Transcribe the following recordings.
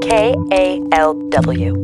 KALW.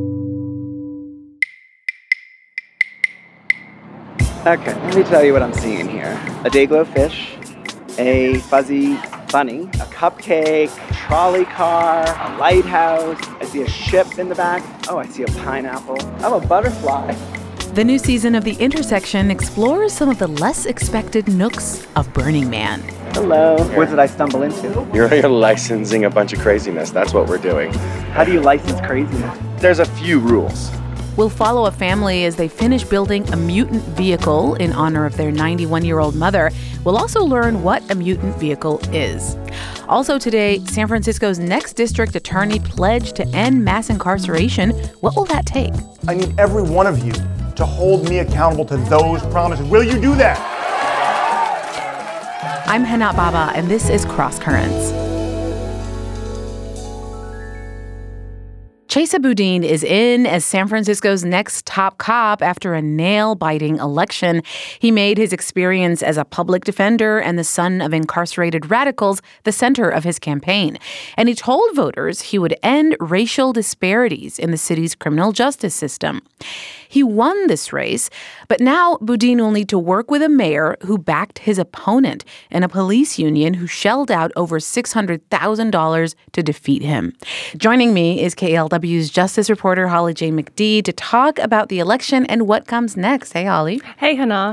Okay, let me tell you what I'm seeing here. A Dayglow fish, a fuzzy bunny, a cupcake, a trolley car, a lighthouse. I see a ship in the back. Oh, I see a pineapple. Oh, a butterfly. The new season of The Intersection explores some of the less expected nooks of Burning Man. Hello. What did I stumble into? You're licensing a bunch of craziness. That's what we're doing. How do you license craziness? There's a few rules. We'll follow a family as they finish building a mutant vehicle in honor of their 91-year-old mother. We'll also learn what a mutant vehicle is. Also today, San Francisco's next district attorney pledged to end mass incarceration. What will that take? I need every one of you to hold me accountable to those promises. Will you do that? I'm Hana Baba, and this is Cross Currents. Chesa Boudin is in as San Francisco's next top cop after a nail-biting election. He made his experience as a public defender and the son of incarcerated radicals the center of his campaign. And he told voters he would end racial disparities in the city's criminal justice system. He won this race, but now Boudin will need to work with a mayor who backed his opponent and a police union who shelled out over $600,000 to defeat him. Joining me is KALW's justice reporter Holly J. McD to talk about the election and what comes next. Hey, Holly. Hey, Hannah.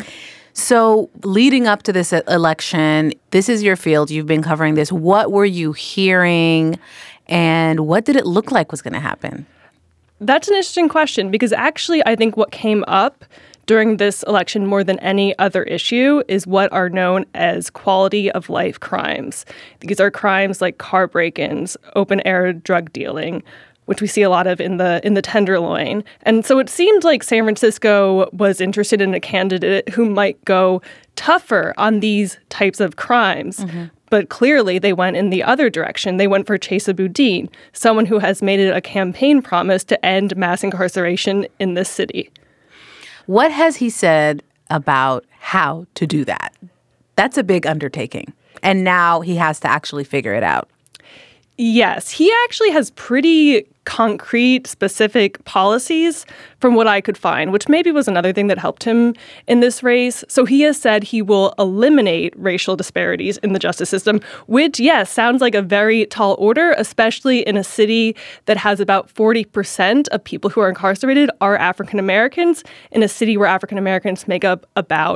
So leading up to this election, this is your field. You've been covering this. What were you hearing and what did it look like was going to happen? That's an interesting question because actually I think what came up during this election more than any other issue is what are known as quality of life crimes. These are crimes like car break-ins, open-air drug dealing, which we see a lot of in the Tenderloin. And so it seemed like San Francisco was interested in a candidate who might go tougher on these types of crimes. Mm-hmm. But clearly they went in the other direction. They went for Chesa Boudin, someone who has made it a campaign promise to end mass incarceration in this city. What has he said about how to do that? That's a big undertaking. And now he has to actually figure it out. Yes, he actually has pretty concrete, specific policies from what I could find, which maybe was another thing that helped him in this race. So he has said he will eliminate racial disparities in the justice system, which, yes, sounds like a very tall order, especially in a city that has about 40% of people who are incarcerated are African Americans, in a city where African Americans make up about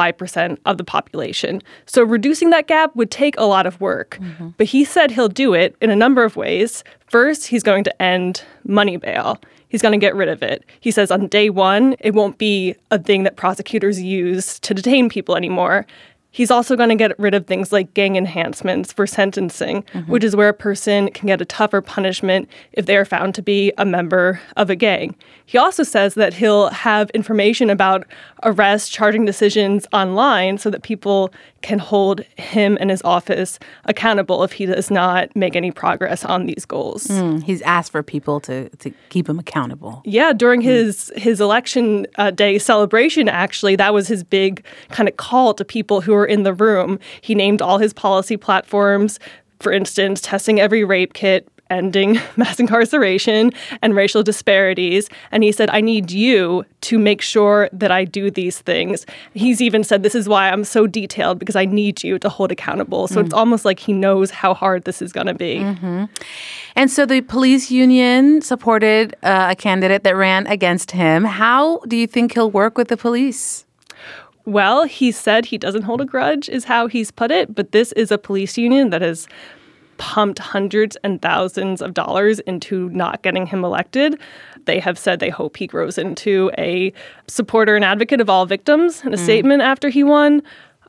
5% of the population. So reducing that gap would take a lot of work. Mm-hmm. But he said he'll do it in a number of ways. First, he's going to end money bail. He's going to get rid of it. He says on day one, it won't be a thing that prosecutors use to detain people anymore. He's also going to get rid of things like gang enhancements for sentencing, which is where a person can get a tougher punishment if they are found to be a member of a gang. He also says that he'll have information about arrest charging decisions online so that people can hold him and his office accountable if he does not make any progress on these goals. He's asked for people to keep him accountable. Yeah, during his election day celebration, actually, that was his big kind of call to people who were in the room. He named all his policy platforms, for instance, testing every rape kit, ending mass incarceration and racial disparities. And he said, I need you to make sure that I do these things. He's even said, this is why I'm so detailed, because I need you to hold accountable. So it's almost like he knows how hard this is going to be. Mm-hmm. And so the police union supported a candidate that ran against him. How do you think he'll work with the police? Well, he said he doesn't hold a grudge, is how he's put it. But this is a police union that has pumped hundreds and thousands of dollars into not getting him elected. They have said they hope he grows into a supporter and advocate of all victims in a statement after he won.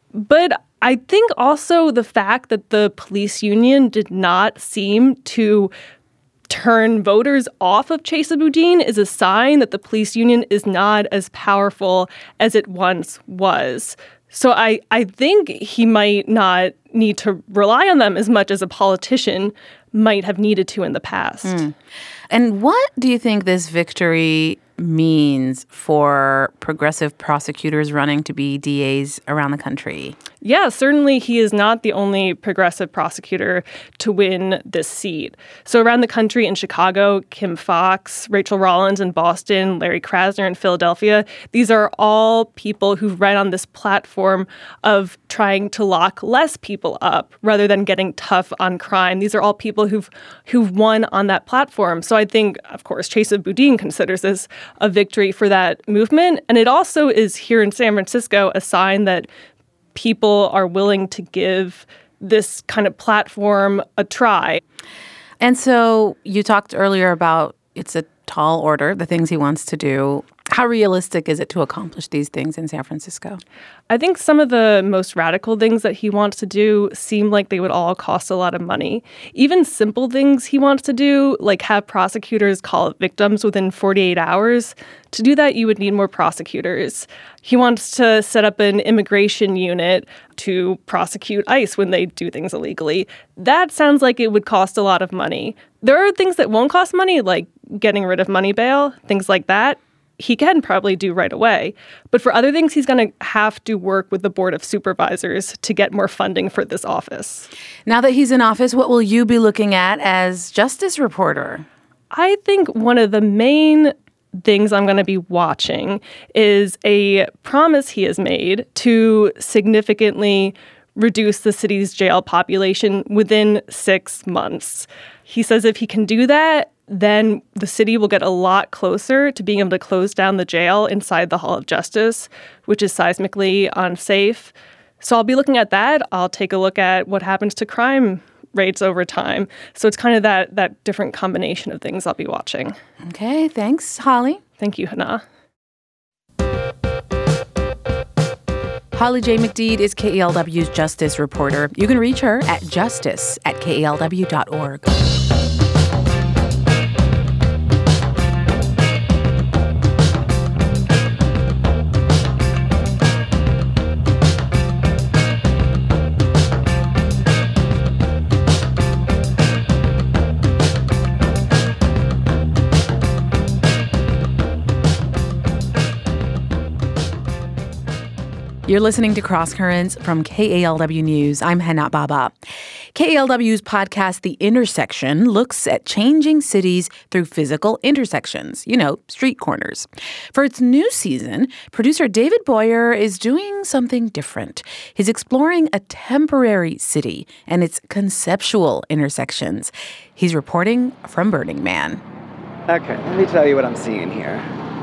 But I think also the fact that the police union did not seem to turn voters off of Chesa Boudin is a sign that the police union is not as powerful as it once was. So I think he might not need to rely on them as much as a politician might have needed to in the past. And what do you think this victory means for progressive prosecutors running to be DAs around the country. Yeah, certainly he is not the only progressive prosecutor to win this seat. So around the country in Chicago, Kim Foxx, Rachel Rollins in Boston, Larry Krasner in Philadelphia, these are all people who've run on this platform of trying to lock less people up rather than getting tough on crime. These are all people who've won on that platform. So I think, of course, Chesa Boudin considers this a victory for that movement. And it also is here in San Francisco a sign that people are willing to give this kind of platform a try. And so you talked earlier about it's a tall order, the things he wants to do. How realistic is it to accomplish these things in San Francisco? I think some of the most radical things that he wants to do seem like they would all cost a lot of money. Even simple things he wants to do, like have prosecutors call victims within 48 hours. To do that, you would need more prosecutors. He wants to set up an immigration unit to prosecute ICE when they do things illegally. That sounds like it would cost a lot of money. There are things that won't cost money, like getting rid of money bail, things like that. He can probably do right away. But for other things, he's going to have to work with the Board of Supervisors to get more funding for this office. Now that he's in office, what will you be looking at as justice reporter? I think one of the main things I'm going to be watching is a promise he has made to significantly reduce the city's jail population within 6 months. He says if he can do that, then the city will get a lot closer to being able to close down the jail inside the Hall of Justice, which is seismically unsafe. So I'll be looking at that. I'll take a look at what happens to crime rates over time. So it's kind of that different combination of things I'll be watching. Okay, thanks, Holly. Thank you, Hannah. Holly J. McDede is KALW's justice reporter. You can reach her at justice@kalw.org. You're listening to Cross Currents from KALW News. I'm Hannah Baba. KALW's podcast, The Intersection, looks at changing cities through physical intersections, street corners. For its new season, producer David Boyer is doing something different. He's exploring a temporary city and its conceptual intersections. He's reporting from Burning Man. Okay, let me tell you what I'm seeing here.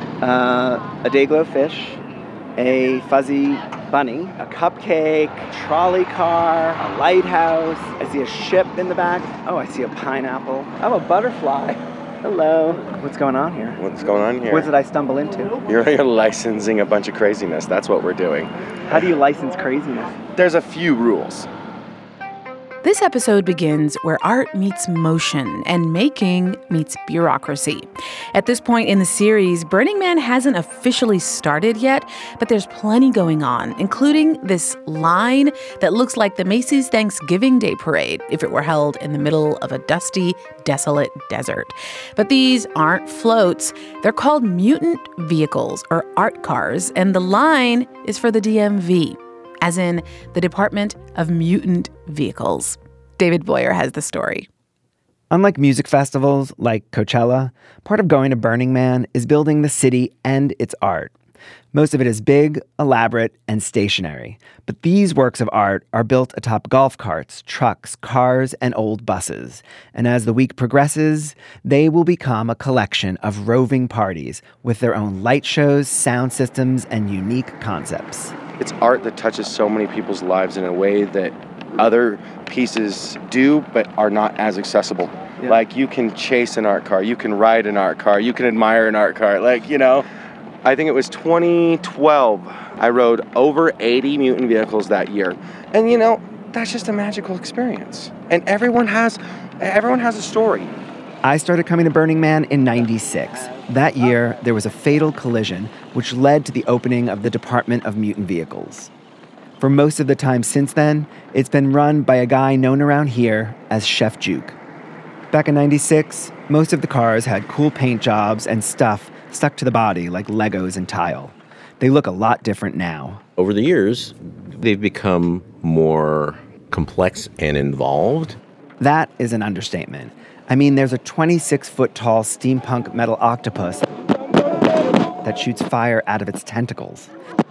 A Dayglow fish, a fuzzy bunny, a cupcake, trolley car, a lighthouse. I see a ship in the back. Oh, I see a pineapple. Oh, a butterfly. Hello. What's going on here? What's going on here? What did I stumble into? You're licensing a bunch of craziness. That's what we're doing. How do you license craziness? There's a few rules. This episode begins where art meets motion and making meets bureaucracy. At this point in the series, Burning Man hasn't officially started yet, but there's plenty going on, including this line that looks like the Macy's Thanksgiving Day Parade if it were held in the middle of a dusty, desolate desert. But these aren't floats. They're called mutant vehicles or art cars, and the line is for the DMV. As in the Department of Mutant Vehicles. David Boyer has the story. Unlike music festivals like Coachella, part of going to Burning Man is building the city and its art. Most of it is big, elaborate, and stationary. But these works of art are built atop golf carts, trucks, cars, and old buses. And as the week progresses, they will become a collection of roving parties with their own light shows, sound systems, and unique concepts. It's art that touches so many people's lives in a way that other pieces do, but are not as accessible. Yeah. Like, you can chase an art car, you can ride an art car, you can admire an art car. I think it was 2012. I rode over 80 mutant vehicles that year. And, that's just a magical experience. And everyone has a story. I started coming to Burning Man in '96. That year, there was a fatal collision, which led to the opening of the Department of Mutant Vehicles. For most of the time since then, it's been run by a guy known around here as Chef Juke. Back in '96, most of the cars had cool paint jobs and stuff stuck to the body like Legos and tile. They look a lot different now. Over the years, they've become more complex and involved. That is an understatement. I mean, there's a 26-foot-tall steampunk metal octopus that shoots fire out of its tentacles.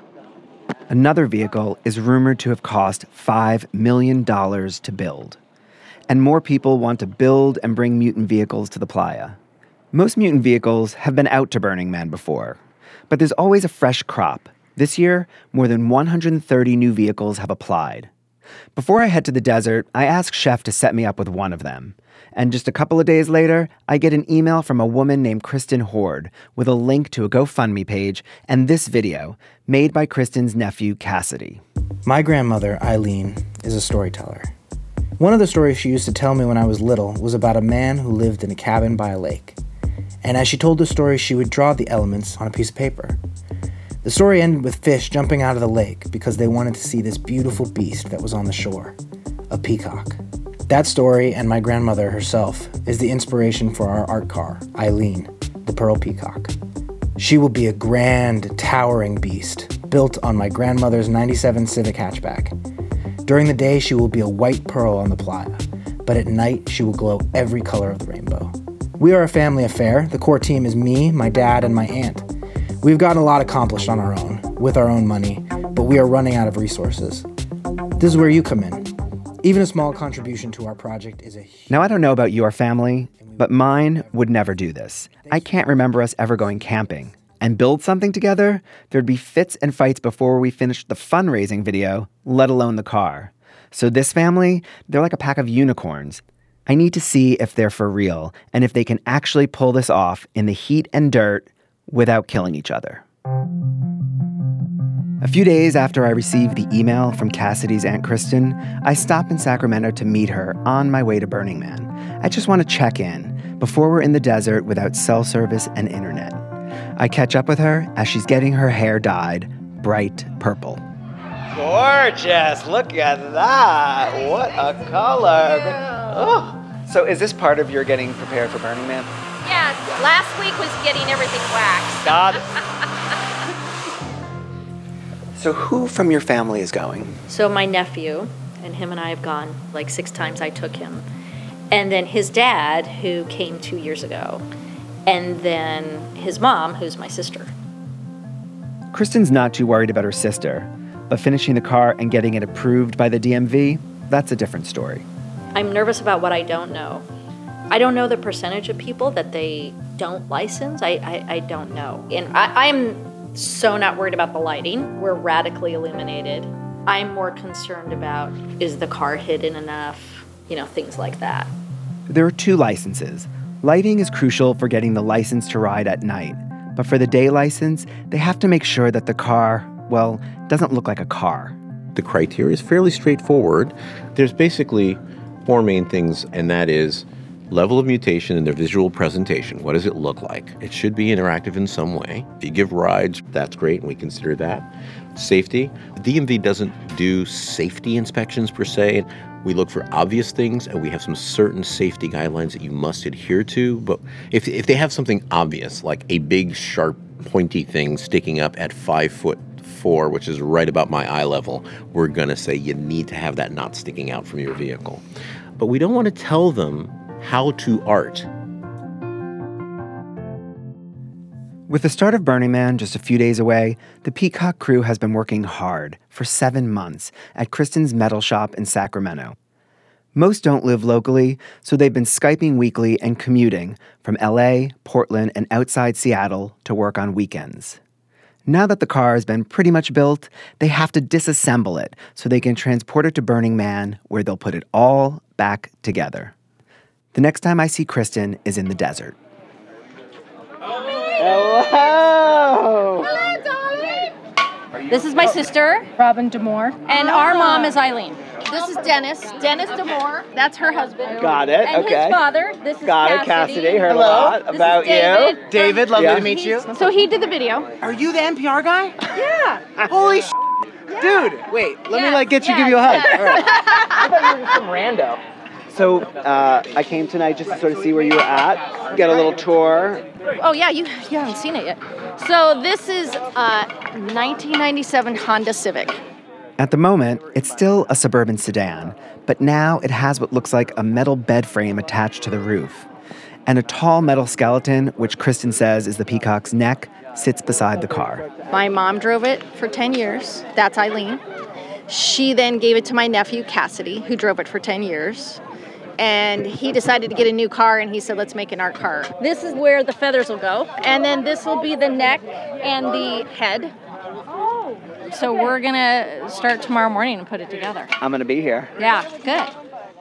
Another vehicle is rumored to have cost $5 million to build. And more people want to build and bring mutant vehicles to the playa. Most mutant vehicles have been out to Burning Man before, but there's always a fresh crop. This year, more than 130 new vehicles have applied. Before I head to the desert, I ask Chef to set me up with one of them. And just a couple of days later, I get an email from a woman named Kristen Horde with a link to a GoFundMe page and this video, made by Kristen's nephew, Cassidy. My grandmother, Eileen, is a storyteller. One of the stories she used to tell me when I was little was about a man who lived in a cabin by a lake. And as she told the story, she would draw the elements on a piece of paper. The story ended with fish jumping out of the lake because they wanted to see this beautiful beast that was on the shore, a peacock. That story, and my grandmother herself, is the inspiration for our art car, Eileen, the Pearl Peacock. She will be a grand, towering beast, built on my grandmother's 97 Civic hatchback. During the day, she will be a white pearl on the playa, but at night, she will glow every color of the rainbow. We are a family affair. The core team is me, my dad, and my aunt. We've gotten a lot accomplished on our own, with our own money, but we are running out of resources. This is where you come in. Even a small contribution to our project is a huge... Now, I don't know about your family, but mine would never do this. I can't remember us ever going camping. And build something together, there'd be fits and fights before we finished the fundraising video, let alone the car. So this family, they're like a pack of unicorns. I need to see if they're for real and if they can actually pull this off in the heat and dirt without killing each other. A few days after I received the email from Cassidy's Aunt Kristen, I stop in Sacramento to meet her on my way to Burning Man. I just want to check in before we're in the desert without cell service and internet. I catch up with her as she's getting her hair dyed bright purple. Gorgeous! Look at that! What a color! Oh. So is this part of your getting prepared for Burning Man? Yeah, last week was getting everything waxed. Got it. So who from your family is going? So my nephew, and him and I have gone like 6 times. I took him. And then his dad, who came 2 years ago. And then his mom, who's my sister. Kristen's not too worried about her sister, but finishing the car and getting it approved by the DMV, that's a different story. I'm nervous about what I don't know. I don't know the percentage of people that they don't license. I don't know. And I'm so not worried about the lighting. We're radically illuminated. I'm more concerned about, is the car hidden enough? Things like that. There are 2 licenses. Lighting is crucial for getting the license to ride at night. But for the day license, they have to make sure that the car, well, doesn't look like a car. The criteria is fairly straightforward. There's basically 4 main things, and that is level of mutation in their visual presentation. What does it look like? It should be interactive in some way. If you give rides, that's great, and we consider that. Safety. The DMV doesn't do safety inspections per se. We look for obvious things, and we have some certain safety guidelines that you must adhere to. But if they have something obvious, like a big, sharp, pointy thing sticking up at 5'4", which is right about my eye level, we're going to say you need to have that not sticking out from your vehicle. But we don't want to tell them how to art. With the start of Burning Man just a few days away, the Peacock crew has been working hard for 7 months at Kristen's metal shop in Sacramento. Most don't live locally, so they've been Skyping weekly and commuting from LA, Portland, and outside Seattle to work on weekends. Now that the car has been pretty much built, they have to disassemble it so they can transport it to Burning Man, where they'll put it all back together. The next time I see Kristen is in the desert. Hello! Hello, darling! This is my sister, Robin D'Amore. and our mom is Eileen. This is Dennis D'Amore. That's her husband. Got it, and okay. his father. This is Got it, Cassidy. Heard a lot This is about David. you. David, lovely Yeah. to meet you. So he did the video. Are you the NPR guy? Yeah. Holy Dude, wait, let me Yeah, give you a hug. yeah. All right. I thought you were some rando. So I came tonight just to sort of see where you were at, get a little tour. Oh, yeah, you haven't seen it yet. So this is a 1997 Honda Civic. At the moment, it's still a suburban sedan, but now it has what looks like a metal bed frame attached to the roof. And a tall metal skeleton, which Kristen says is the Peacock's neck, sits beside the car. My mom drove it for 10 years. That's Eileen. She then gave it to my nephew, Cassidy, who drove it for 10 years. And he decided to get a new car, and he said, let's make an art car. This is where the feathers will go. And then this will be the neck and the head. So we're going to start tomorrow morning and put it together. I'm going to be here. Yeah, good.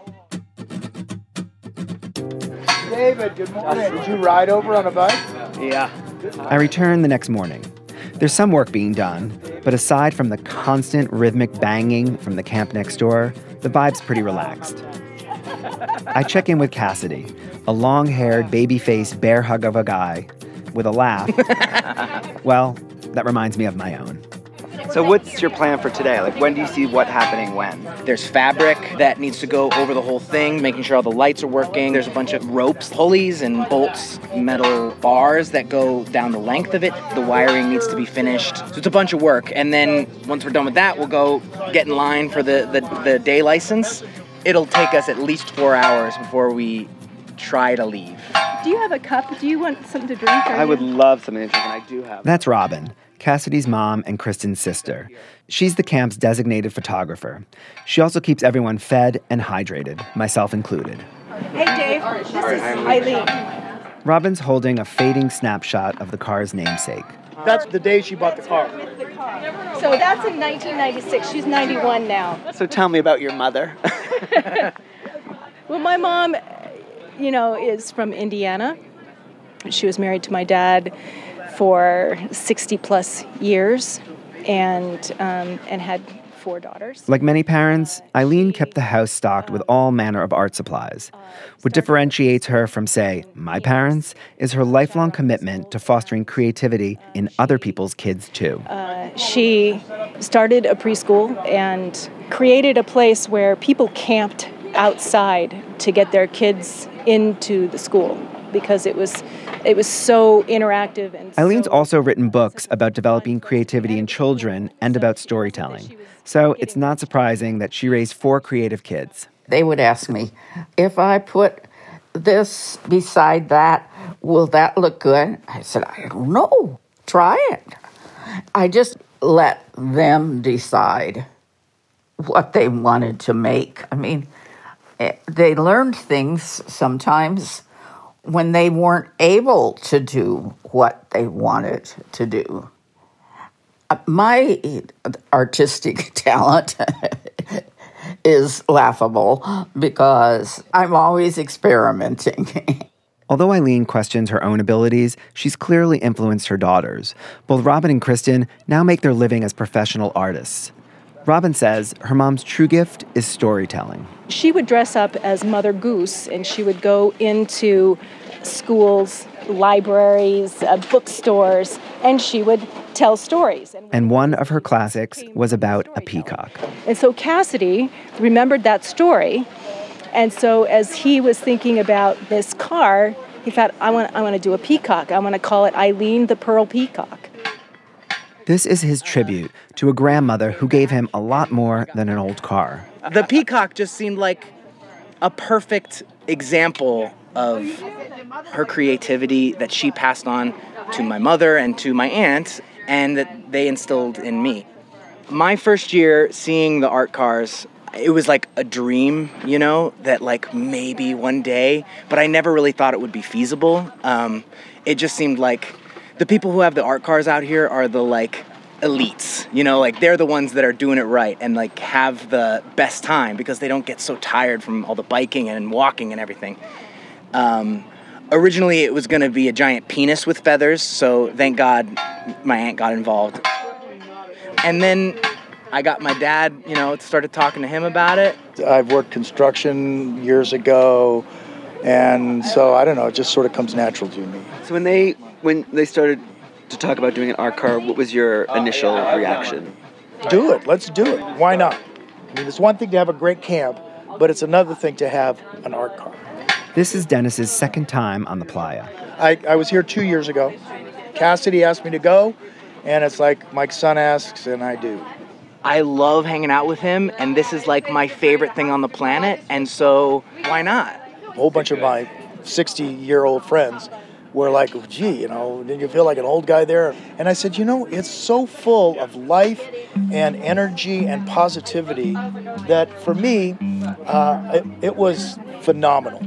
David, good morning. Did you ride over on a bike? Yeah. I return the next morning. There's some work being done, but aside from the constant rhythmic banging from the camp next door, the vibe's pretty relaxed. I check in with Cassidy, a long-haired, baby-faced bear hug of a guy with a laugh. Well, that reminds me of my own. So what's your plan for today? Like, when do you see what happening when? There's fabric that needs to go over the whole thing, making sure all the lights are working. There's a bunch of ropes, pulleys, and bolts, metal bars that go down the length of it. The wiring needs to be finished. So it's a bunch of work. And then once we're done with that, we'll go get in line for the day license. It'll take us at least 4 hours before we try to leave. Do you have a cup? Do you want something to drink? I would love something to drink, and I do have. That's Robin, Cassidy's mom and Kristen's sister. She's the camp's designated photographer. She also keeps everyone fed and hydrated, myself included. Hey, Dave. This is Eileen. Robin's holding a fading snapshot of the car's namesake. That's the day she bought the car. So that's in 1996. She's 91 now. So tell me about your mother. Well, my mom, is from Indiana. She was married to my dad for 60-plus years and had 4 daughters. Like many parents, Eileen kept the house stocked with all manner of art supplies. What differentiates her from, say, my parents is her lifelong commitment to fostering creativity in other people's kids, too. She started a preschool and created a place where people camped outside to get their kids into the school because it was so interactive. And Eileen's also written books about developing creativity in children and about storytelling. So it's not surprising that she raised 4 creative kids. They would ask me, if I put this beside that, will that look good? I said, I don't know. Try it. I just let them decide what they wanted to make. I mean, they learned things sometimes when they weren't able to do what they wanted to do. My artistic talent is laughable because I'm always experimenting. Although Eileen questions her own abilities, she's clearly influenced her daughters. Both Robin and Kristen now make their living as professional artists. Robin says her mom's true gift is storytelling. She would dress up as Mother Goose, and she would go into schools, libraries, bookstores, and she would tell stories. And one of her classics was about a peacock. And so Cassidy remembered that story, and so as he was thinking about this car, he thought, I want to do a peacock. I want to call it Eileen the Pearl Peacock. This is his tribute to a grandmother who gave him a lot more than an old car. The peacock just seemed like a perfect example of her creativity that she passed on to my mother and to my aunt, and that they instilled in me. My first year seeing the art cars, it was like a dream, that like maybe one day, but I never really thought it would be feasible. It just seemed like the people who have the art cars out here are the like elites, like they're the ones that are doing it right and like have the best time because they don't get so tired from all the biking and walking and everything. Originally it was going to be a giant penis with feathers, so thank God my aunt got involved. And then I got my dad, started talking to him about it. I've worked construction years ago, and so I don't know, it just sort of comes natural to me. So when they started to talk about doing an art car, what was your initial reaction? Do it. Let's do it. Why not? I mean, it's one thing to have a great camp, but it's another thing to have an art car. This is Dennis's second time on the playa. I was here 2 years ago. Cassidy asked me to go, and it's like my son asks, and I do. I love hanging out with him, and this is like my favorite thing on the planet, and so why not? A whole bunch of my 60-year-old friends were like, gee, did you feel like an old guy there? And I said, it's so full of life and energy and positivity that for me, it was phenomenal.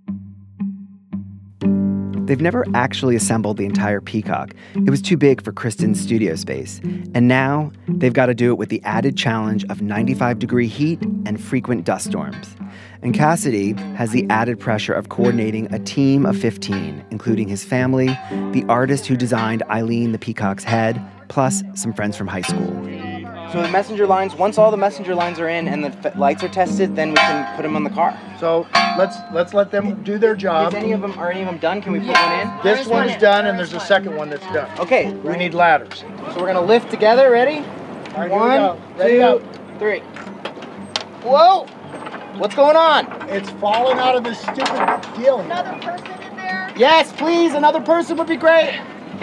They've never actually assembled the entire Peacock. It was too big for Kristen's studio space. And now they've got to do it with the added challenge of 95-degree heat and frequent dust storms. And Cassidy has the added pressure of coordinating a team of 15, including his family, the artist who designed Eileen the Peacock's head, plus some friends from high school. So the messenger lines, once all the messenger lines are in and the lights are tested, then we can put them on the car. So let's let them do their job. Are any of them done? Can we put one in? This one's done, and there's a second one that's done. Okay. We need ladders. So we're gonna lift together. Ready? All right, 1, Ready, 2, 3. Whoa! What's going on? It's falling out of this stupid deal. Another person in there? Yes, please. Another person would be great.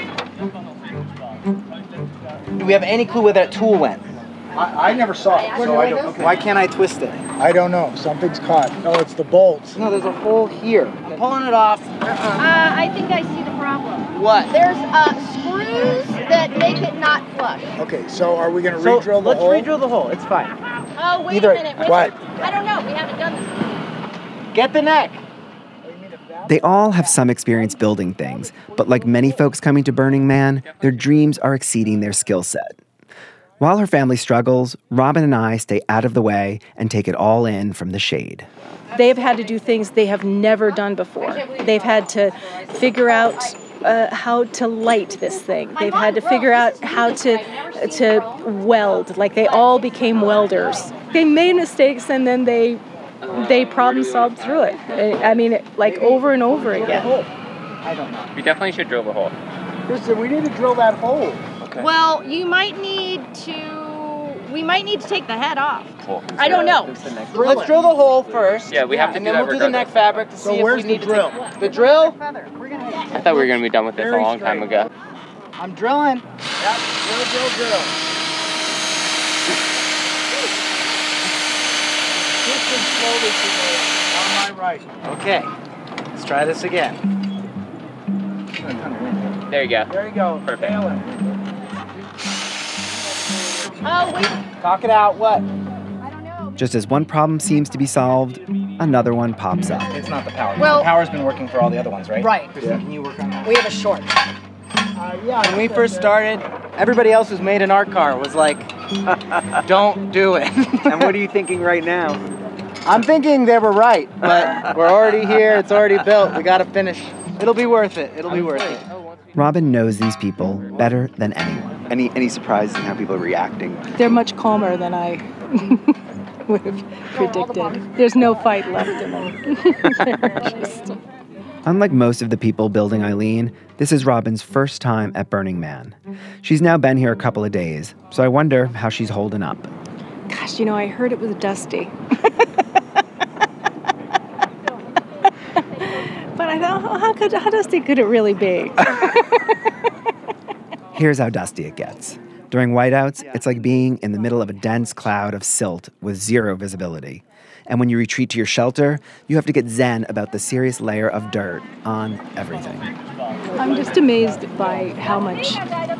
Do we have any clue where that tool went? I never saw it, so I don't. Okay. Why can't I twist it? I don't know. Something's caught. No, it's the bolts. No, there's a hole here. I'm pulling it off. I think I see the problem. What? There's screws that make it not flush. Okay, so are we going to re-drill the hole? Let's re-drill the hole. It's fine. Oh, wait Either, a minute. what? I don't know. We haven't done this. Get the neck. They all have some experience building things, but like many folks coming to Burning Man, their dreams are exceeding their skill set. While her family struggles, Robin and I stay out of the way and take it all in from the shade. They've had to do things they have never done before. They've had to figure out how to light this thing. They've had to figure out how to weld. Like, they all became welders. They made mistakes, and then they problem solved through it. I mean, like, over and over again. I don't know. We definitely should drill the hole. Kristen, we need to drill that hole. Okay. Well, we might need to take the head off. I don't know. Let's drill the hole first. Yeah, we have to and do then that we'll do the neck fabric to see if we need the drill? to take the drill. I thought we were going to be done with this a long time ago. I'm drilling. Yep, drill. Kristen, slowly on my right. Okay, let's try this again. There you go. There you go. Perfect. Nail it. Oh, wait. Talk it out. What? Just as one problem seems to be solved, another one pops up. It's not the power. Well- the power's been working for all the other ones, right? Right. Kristen, can you work on that? We have a short. When we first started, everybody else who's made an art car was like, don't do it. And what are you thinking right now? I'm thinking they were right, but we're already here. It's already built. We got to finish. It'll be worth it. It'll be worth it. Robin knows these people better than anyone. Any surprises in how people are reacting? They're much calmer than I would have predicted. There's no fight left in them. They're just... Unlike most of the people building Eileen, this is Robin's first time at Burning Man. She's now been here a couple of days, so I wonder how she's holding up. Gosh, I heard it was dusty. But I don't know, how dusty could it really be? Here's how dusty it gets. During whiteouts, it's like being in the middle of a dense cloud of silt with zero visibility. And when you retreat to your shelter, you have to get zen about the serious layer of dirt on everything. I'm just amazed by how much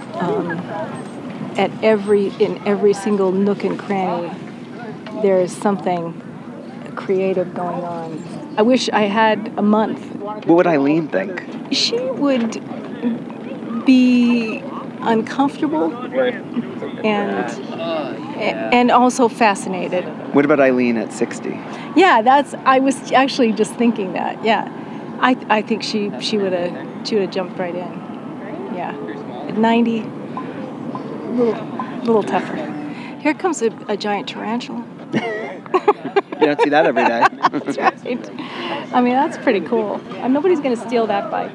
in every single nook and cranny there is something creative going on. I wish I had a month. What would Eileen think? She would be uncomfortable and also fascinated. What about Eileen at 60? Yeah, I was actually just thinking that. Yeah, I think she would have jumped right in. Yeah, at 90, a little tougher. Here comes a giant tarantula. You don't see that every day. That's right. I mean, that's pretty cool. And nobody's going to steal that bike.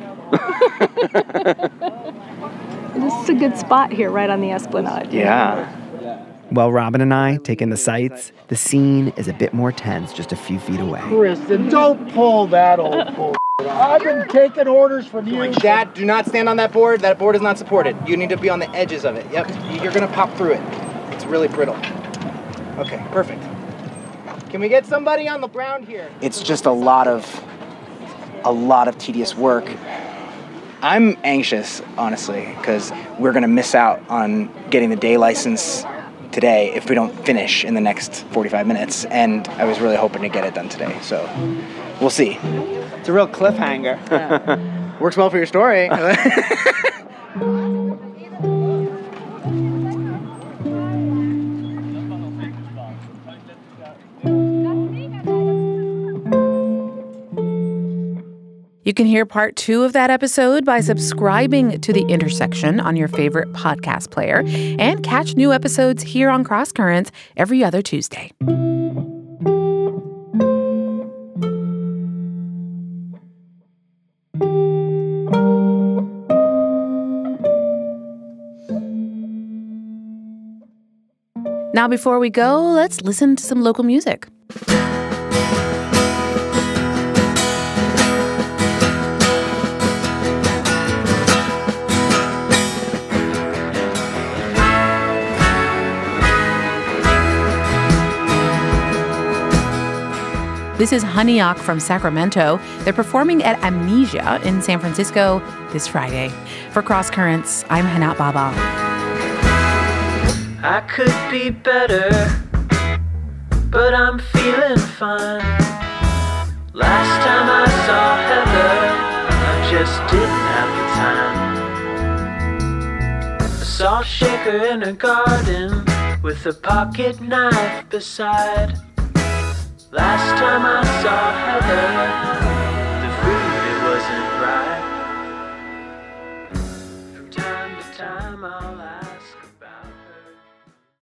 This is a good spot here, right on the Esplanade. Yeah. While Robin and I take in the sights, the scene is a bit more tense just a few feet away. Kristen, don't pull that old bull. I've been taking orders from you. Dad, do not stand on that board. That board is not supported. You need to be on the edges of it. Yep, you're gonna pop through it. It's really brittle. Okay, perfect. Can we get somebody on the ground here? It's just a lot of tedious work. I'm anxious, honestly, because we're gonna miss out on getting the day license today if we don't finish in the next 45 minutes. And I was really hoping to get it done today, so we'll see. It's a real cliffhanger. Works well for your story. You can hear part 2 of that episode by subscribing to The Intersection on your favorite podcast player and catch new episodes here on Cross Currents every other Tuesday. Now, before we go, let's listen to some local music. This is Honey Ock from Sacramento. They're performing at Amnesia in San Francisco this Friday. For Cross Currents, I'm Hanat Baba. I could be better, but I'm feeling fine. Last time I saw Heather, I just didn't have the time. I saw Shaker in her garden with a pocket knife beside. Last time I saw Heather, the food, it wasn't right.